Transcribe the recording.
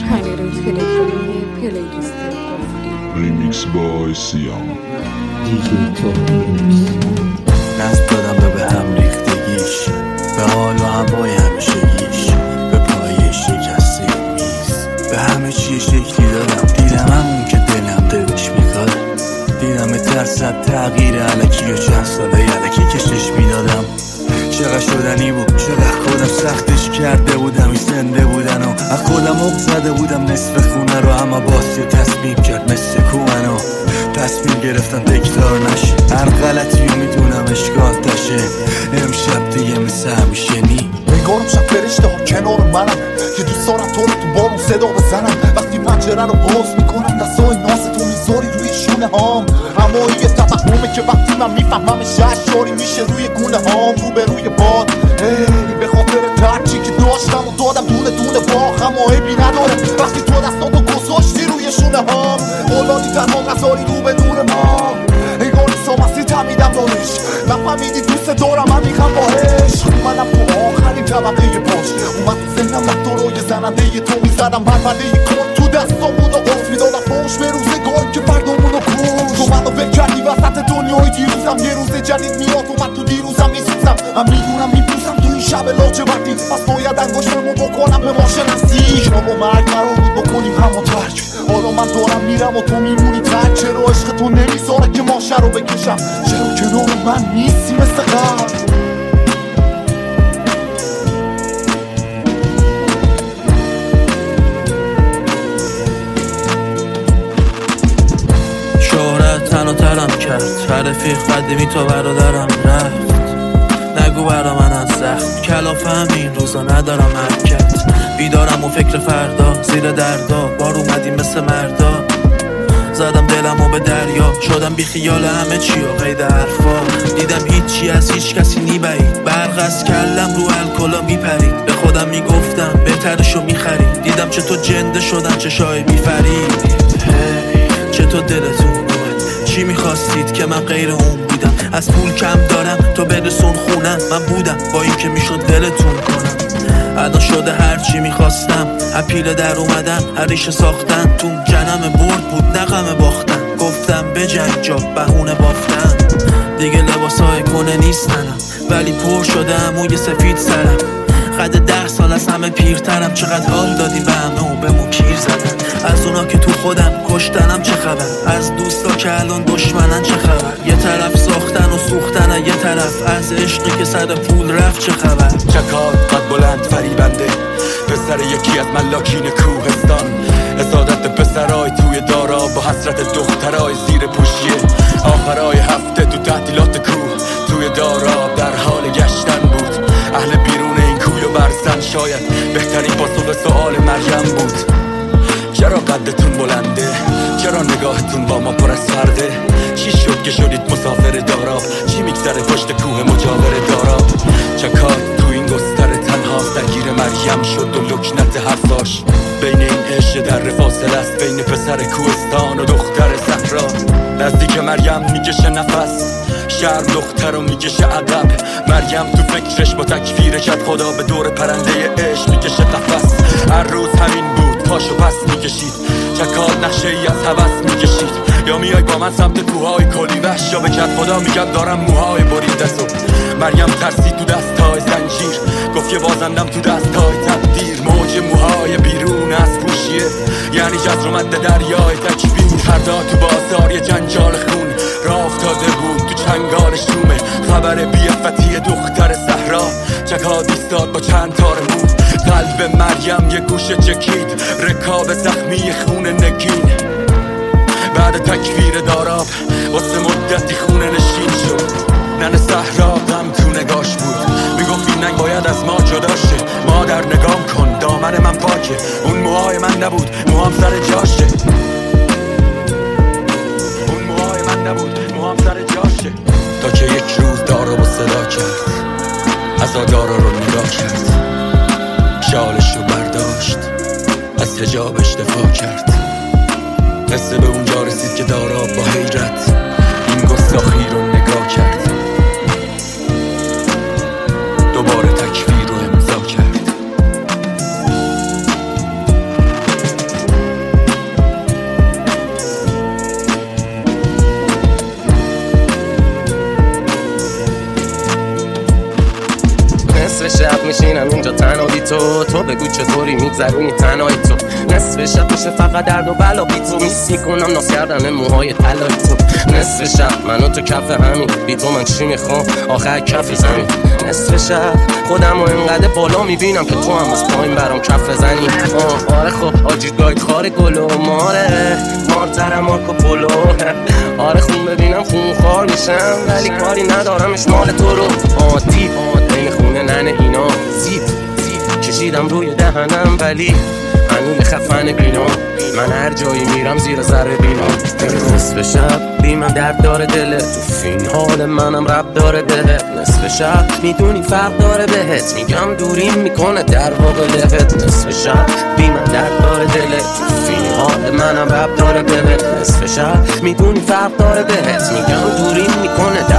چنل تلگرامی پلیلیست قفلی ریمیکس بای سیام دیجی تو نصب دادم به هم ریختگیش، به حال و هوای همیشگیش، به پای شکسته میز، به همه چی شکلی دادم. دیدم همون که دلم دلش میخواد، دیدم ترسد تغییر علکی و چند ساله علکی کشش میدادم. چقدر شدنی بود، چقدر خودم سختش کرده بودم، این زنده بودن و از خودم اق زده بودم نصف خونه رو، اما باز یه تصمیم کرد مثل کومنو تصمیم گرفتم تکرار نشه. هر غلطی رو میدونم اشکال تشه، امشب دیگه مثل همیشه نی نگارم شب فرشته ها کنار منم که دوست دارم تو رو تو بارون صدا بزنم. وقتی پنجره رو باز میکنم دستای ناز تو میذاری روی شونه هام، اما این یه توهمه که وقتی من میفهمم ششاری میشه روی گونه هام رو به روی باد. ای به خاطر ترچی که داشتم و دادم دونه دونه باخ، اما عیبی نداره وقتی تو دستاتو گذاشتی روی شونه هام. اولادی تنها نذاری رو به دور ما، انگار سامستی تمیدم دارش، نفهمیدی دوست دارم من میخوام باهش. منم تو آخرین طبقه پاش اومد تو ذهنم رفتارای زننده تو میزدم بربنده کن تو دستام بود و قفل میدادم پاش به روزگاری که فردامونو کن. تو منو ول کردی وسط دنیای دیروزم، یه روز جدید میاد و من تو دیروزم میسوزم. من میدونم میپوزم تو این شب لاجوردی، پس باید انگشتمو بکنم به ما شناسی. شما با مرگ قرار بود بکنیم همو ترک، حالا من دارم میرم و تو میمونی ترک. چرا عشق تو نمیذاره که ماشه رو بکشم؟ چرا کنار من نیستی مثل قبل؟ تن و ترم کرد، رفیق قدیمی تا برادرم رفت. نگو برا من از زخم کلافه همین روزا ندارم حرکت. بیدارم و فکر فردا زیر دردا، بار اومدیم مثل مردا. زدم دلمو به دریا، شدم بی خیال همه چی و قید حرفا. دیدم هیچی از هیچ کسی نیبعید، برق از کلم رو الکلا میپرید. به خودم میگفتم بهترشو میخرید، دیدم چه تو جنده شدن چه شای میفرید. چه تو دلتون چی میخواستید که من غیر اون بودم؟ از پول کم دارم تو برسون خونم، من بودم با این که میشد دلتون کنم. ادا شده هر چی میخواستم، اپیل در اومدن هر ریشه ساختن. تو جنم برد بود نغمه باختن، گفتم بجنگ جا بهونه بافتن. دیگه لباسای کنه نیستنم، ولی پر شده موی سفید سرم. قد 10 سال از همه پیرترم، چقدر حال دادی به همه و به مو کیر زدن. از اونا که تو خودم کشتنم چه خبر، از دوستا که الان دشمنن چه خبر. یه طرف ساختن و سوختن، یه طرف از عشقی که سر پول رفت چه خبر. چکات قد بلند فریبنده، پسر یکی از ملاکین کوهستان. حسادت پسرای توی دارا با حسرت دخترای زیر پوشیه. آخرای هفته تو تعطیلات کوه توی دارا در حال گشتن بود. اهل بیرون این کوی و برزن شاید بهترین پاسخ سؤال مریم بود. چرا قدتون بلنده؟ چرا نگاهتون با ما پر از فرده؟ چی شد که شدید مسافر دارا؟ چی میگذره پشت کوه مجاور دارا؟ چکار تو این گستر تنهاست، درگیر مریم شد و لکنت حرفاش. بین این عشق در فاصله است، بین پسر کوهستان و دختر صحرا. نزدیک مریم میکشه نفس، شرم دختر رو میکشه ادب. مریم تو فکرش با تکفیر شد خدا، به دور پرنده عشق میکشه قفس. هر روز همین بود، پاشو پس میکشید، چکار نقشه ای از هوس میکشید. یا میای با من سمت کوههای کلی وحش، یا به کت خدا میگم دارم موهای بریده سو. مریم ترسی تو دستای زنجیر، گفت که بازندم تو دستای تقدیر. موج موهای بیرون از پوشیه، یعنی جزر اومد دریای تکبیر. فردا تو بازار یه جنجال خون راه افتاده بود تو چنگال شومه. خبر بی‌عفتی دختر صحرا، چکاد ایستاد با چند تار مو. قلب مریم یه گوشه چکید، رکاب زخمی خون نگین. بعد تکفیر داراب واسه مدتی خونه نشین شد. نن صحرا غم تو نگاش بود، میگفت این ننگ باید از ما جدا شه. مادر نگام کن دامن من پاکه، اون موهای من نبود موهام سر جاشه. اون موهای من نبود موهام سر جاشه. تا که یک روز دارا با صدا کرد، از دارا رو نگاه کرد. شالش رو برداشت، از حجابش دفاع کرد. قصه به اونجا رسید که دارا با حیرت این گستاخی رو نگاه کرد. دوباره تکفیر رو امضا کرد. میشینم اینجا تنها بی تو بگو چطوری میگذرونی تنهایی تو. نصف شب میشه فقط درد و بلا بی تو، میس میکنم ناز کردن موهای طلای تو. نصف شب منو تو کف همین، بی تو من چی میخوام آخر کف زمین. نصف شب خودم و اینقدر بالا میبینم که تو هم از پایین برام کف بزنی. آره خب آجی گاید خار گل و ماره مارترم مارکو پولو. آره خون ببینم خون خار میشم ولی کاری ندارمش مال تو رو. آتی خونه ننه اینا زیب کشیدم روی دهنم ولی هنوز خفن بینا. من هر جایی میرم زیر ذره بینا. نصف شب بی من درد داره دلت، تو فین حال منم رب داره بهت. نصف شب میدونی فرق داره بهت، میگم دوریم میکنه در واقع لهت. نصف شب بی من درد داره دلت، تو فین حال منم رب داره بهت. نصف شب میدونی فرق داره بهت، میگم دوریم میکنه